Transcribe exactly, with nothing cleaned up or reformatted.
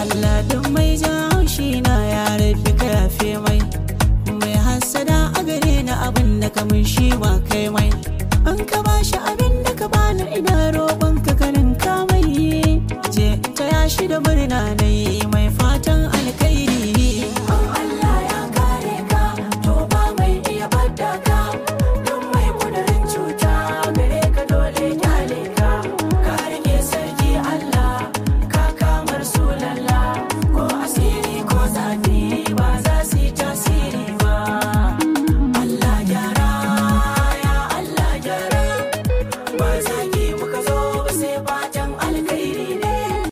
Allah duk mai jaushi na ya rabbi ka yafe mai mai hasada a gare ni abin da kamun shi ma kai mai an ka bashi abin da ka bani ina roƙon ka karin ka mai je ta yashi da murna nayi mai fatan alkhairi. Allah ya kare ka to ba mai iya badda ka